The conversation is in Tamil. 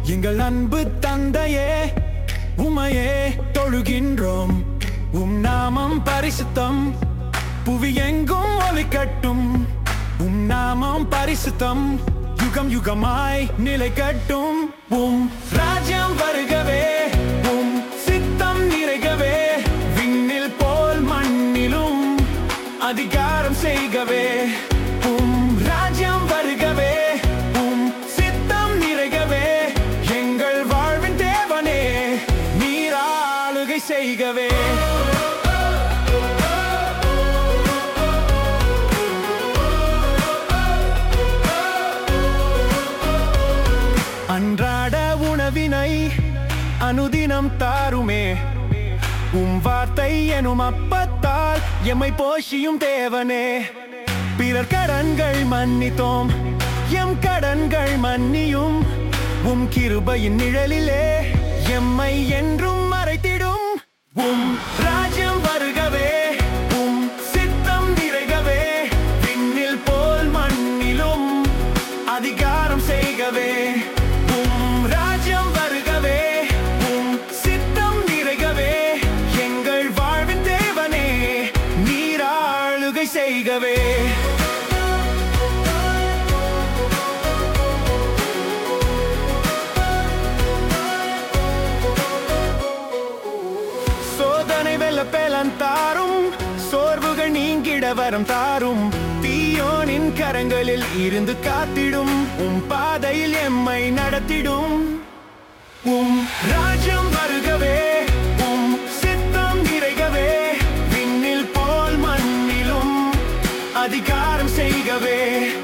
எங்கள் அன்பு தந்தையே, உமையே தொழுகின்றோம். நாமம் பரிசுத்தம், புவி எங்கும் ஒலிக்கட்டும். நாமம் பரிசுத்தம், யுகம் யுகமாய் நிலை கட்டும். ராஜ்யம் வருகவே, சித்தம் நிறைகவே, விண்ணில் போல் மண்ணிலும் அதிகாரம் செய்கவே. ராஜ்யம் வருகவே, சித்தம் நிறைகவே, எங்கள் வாழ்வின் தேவனே நீர் ஆளுகை செய்கவே. அன்றாட உணவினை அனுதினம் தாருமே, வார்த்தை எனும் அப்பத்தால் எம்மை போஷியும் தேவனே. பிறர் கடன்கள் மன்னித்தோம், எம் கடன்கள் மன்னியும். கிருபையின் நிழலிலே எம்மை என்றும் மறைத்திடும். ராஜ்யம் வருகவே, சித்தம் நிறைகவே, விண்ணில் போல் மண்ணிலும் அதிகாரம் செய்கவே. ராஜ்யம் வருகவே, சித்தம் நிறைகவே, எங்கள் வாழ்வின் தேவனே நீர் ஆளுகை செய்கவே. சோதனை வெல்ல பலன் தாரும், சோர்வுகள் நீங்கிட வரம் தாரும். தீயோனின் கரங்களில் இருந்து காத்திடும், பாதையில் எம்மை நடத்திடும். ராஜ்யம் வருகவே, சித்தம் நிறைகவே, விண்ணில் போல் மண்ணிலும் அதிகாரம் செய்கவே.